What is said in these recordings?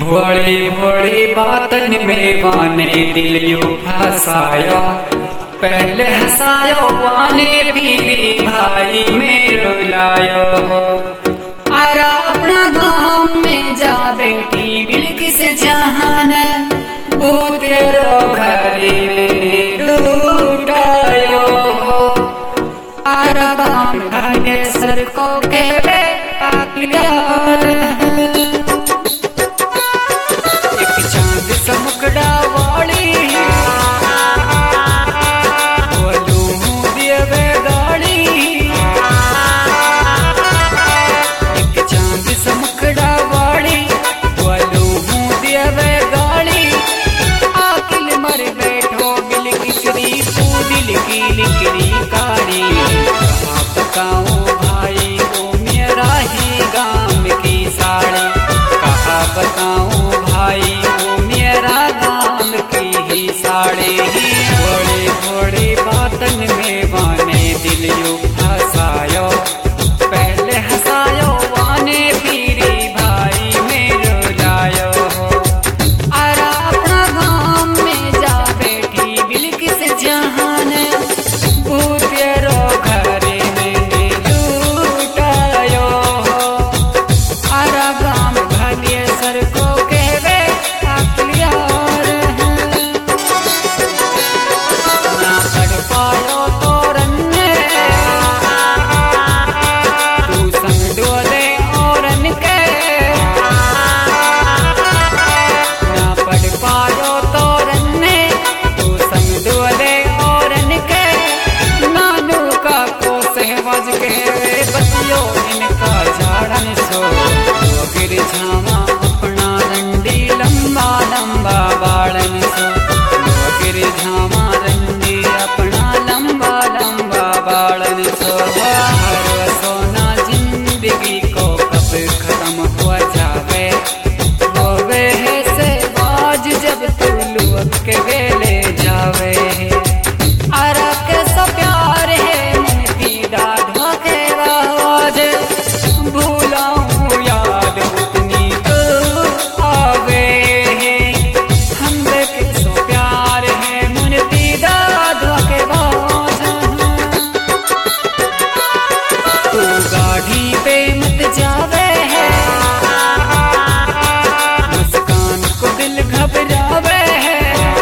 भोली भोली बातन में वाने दिल यू फसाया, पहले हंसायो वाने बीवी भाई में रुलायो। अरे अपना गाँव में जा बेटी बिल्किस जहान, वो तेरो घर में लूटायो। अरे गाँव भाई सर को के मुकड़ा वाली बोलू देवे गाड़ी, एक चांद समकड़ा वाली बोलू देवे गाड़ी। आकिल मर बैठो बिल किचरी तू दिल की लिकरी काड़ी। कहाँ बताऊं भाई वो मेरा ही गाँव की साड़ी, कहाँ बताऊं भाई साड़ी। बड़े बड़े बातन में वाने दिल यू फसायो, पहले हंसायो वाने पीरी भाई में रुलायो। अरे अपना गाँव में जा बेटी बिल्किस जहान, वो तेरो घर में लूटायो। अरे गाँव भले सर को कहवे झामा अपना रंडी लंबा लंबा बालन सो, गिर झामा रंडी अपना लंबा लंबा बालन सो। हर सोना जिंदगी को कब खत्म हो जावे, होवे है से बाज जब तू लुक के वेले जावे। अरे कैसा प्यार है मन की दाढ़ा के राज, भूलाऊं याद उतनी तो आवे है। हम सो प्यार है मुनती दादा के बाज। तू गाड़ी पे मत जावे है, मुस्कान को दिल घबरावे है।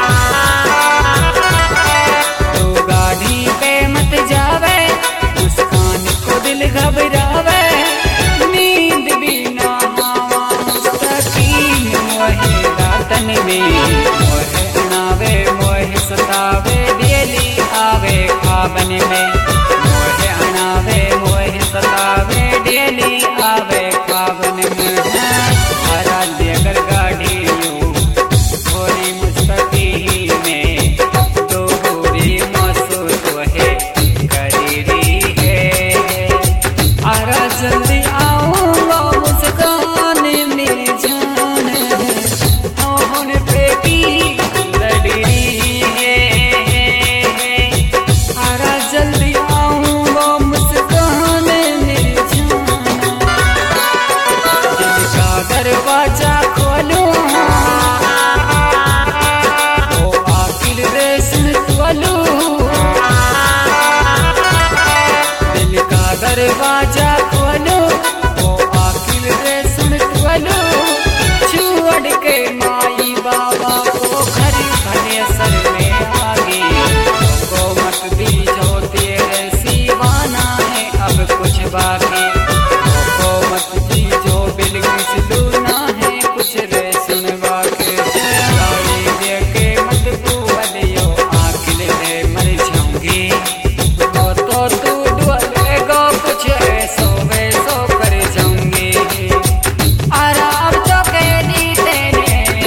तू गाड़ी पे मत जावे, मुस्कान को दिल घबरावे। नींद भी ना आवा मुस्तकीम मोहे रातन में, मोहे अनावे मोहे सतावे डेली आवे ख्वाबन में। मोहे अनावे मोहे सतावे डेली आवे ख्वाबन में। हरा देकर गाड़ी यूं भोली मुस्तकीम में, तो बुरी मसूद है करीरी है। अरे जल्दी आऊंगा मुस्कान मेरी जान, होने पे की लड़ी है। अरे जल्दी आऊंगा मुस्कान मेरी जान, दिल का दरवाजा खोलूं ओ आकिल रेशम खोलूं। दिल का दरवाजा खोलो ओ आकिल रेशम खोलो। छोड़ के माई बाबा को घर भले सर में आगे, को मत दीजो तेरे सीवाना है अब कुछ बाकी। को मत दीजो बिल्किस लूना है कुछ रे सुन बाकी। गाड़ी दे के मत भूलियो आकिल रे मर जाऊंगी, तो तू डुलेगा कुछ ऐसो वैसो कर जाऊंगी। अरे अब तो कह दी तेने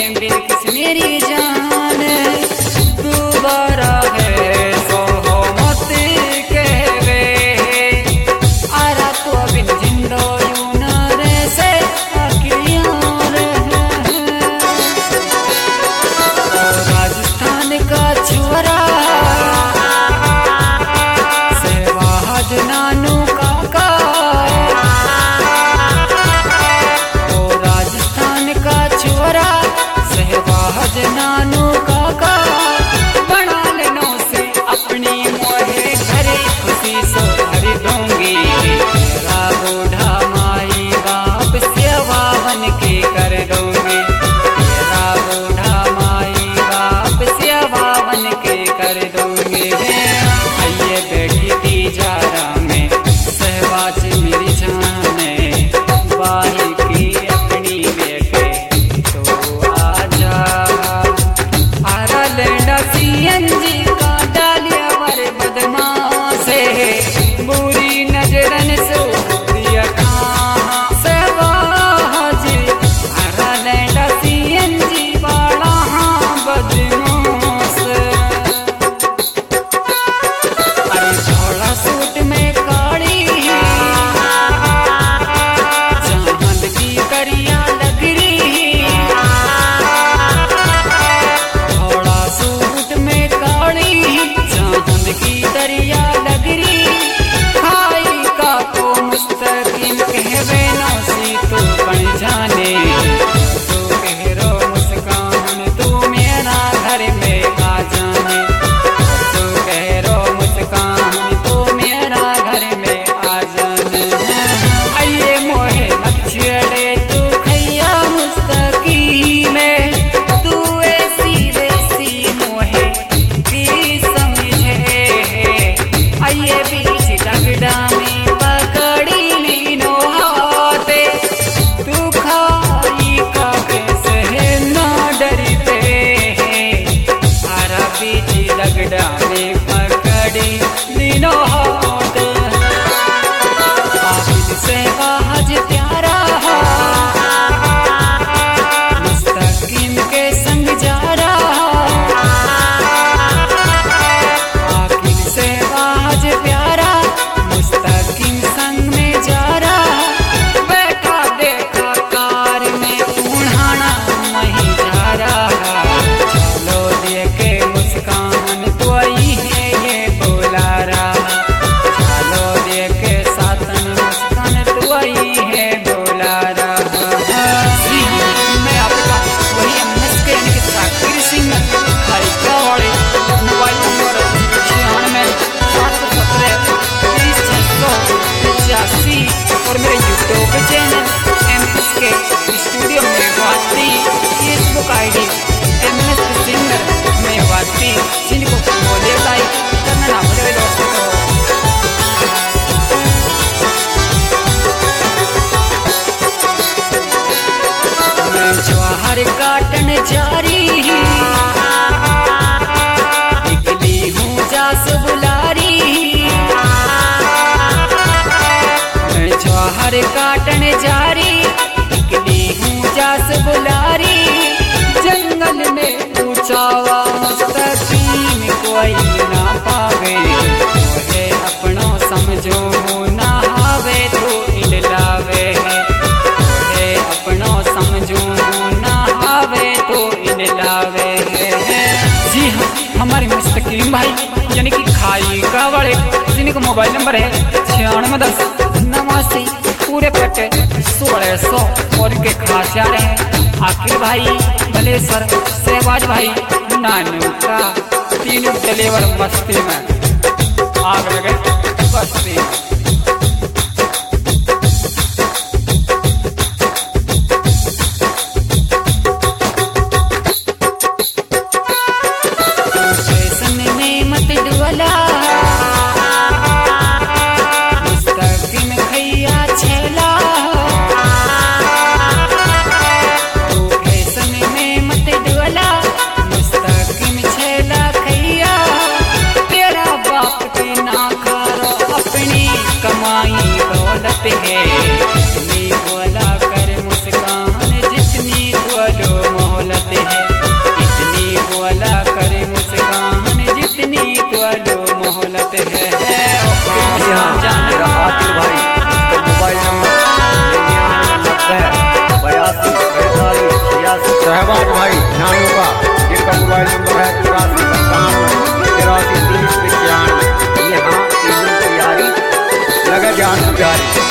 सहवाज नानू काका बना लेनो से अपनी मोहे घरे खुशी सो भर दूंगी। तेरा बूढ़ा माई बाप सेवा बन के कर दूंगी। तेरा बूढ़ा माई बाप सेवा बन के कर दूंगी। आइए बैठी तिजारा में सहवाज मेरी जाने बाही की अपनी बेटे तो आजा। आरा लेना सीएनजी का डालिया वर बदमाश है बुरी नजरन से दिया कहाँ सहवाज। आरा लेना सीएनजी वाला हाँ बदमाश। अरे थोड़ा सूट में काली चांद की करिया लगरी। थोड़ा सूट में काली चांद की दरिया लगरी। खाई का तो मुस्तकीम कहवे नौसी तो बन जाने। तो कह रो मुस्कान तू मेरा घर में आ जाने। तो कह रो मुस्कान तू मेरा घर में आ जाने। आइए मोहे मत छेड़े तू खैया मुस्तकी में। तू ऐसी वैसी मोहे की समझे। आइए बीच लगड़ा में पकड़ी लीनो हाथे। तू खाई का कैसे ना डरते। आरा बीच लगड़ा में पकड़ी लीनो हाथ। आबिद से आज प्यारा मुस्तकीम के संग जा रहा। आबिद से आज प्यारा मुस्तकीम संग में जा रहा। बैठा देखा कार में उड़ाना नहीं जा रहा। चलो देखे मुस्कान तो आई है ये बोला रहा। चलो देखे सातन मुस्कान तो आई है बोला रहा। मैं आपका वही एमएस के साकिर सिंह हरिका वाले मोबाइल नंबर 96 और मेरे यूट्यूब चैनल एमएस के studio Mewati. Facebook ID MS singer Mewati. जिनको बोले लाइक करना ना भूले दोस्तों। मैं ज्वार काटन जारी निकली हूँ जास बुलारी। मैं ज्वार काटन जारी निकली हूँ जास बुलारी। जंगल में ऊंचावा मुस्तकीम कोई ना पावे। तोहे अपनो समझो ना हावे तो इलावे। तोहे अपनो समझो ना हावे तो इलावे। जी हाँ, हमारे मुस्तकीम भाई यानी कि खाई का बड़े जिनका मोबाइल नंबर है 9610 पूरे पट्टे 1600 और के खास यार हैं आकिर भाई भलेसर सहवाज भाई नानू का। तीनों डिलीवर मस्ती में आग लगे बस्ती में। फैशन में मत डुबला मुस्तकीम खैया छेला। फैशन में मत डुबला मुस्तकीम छेला खैया। तेरा बाप के ना खारो अपनी कमाई दौलत है। इतनी बोला कर मुस्कान जितनी बोलो मोहलत है। इतनी बोला कर मुस्कान जितनी बोलो मोहलत है। मेरा आकिर भाई का मोबाइल नंबर 92 सहवाज भाई नानू का जिनका मोबाइल नंबर है 83 93 93 30 95। ये हाँ तैयारी लगा जान गुजारी।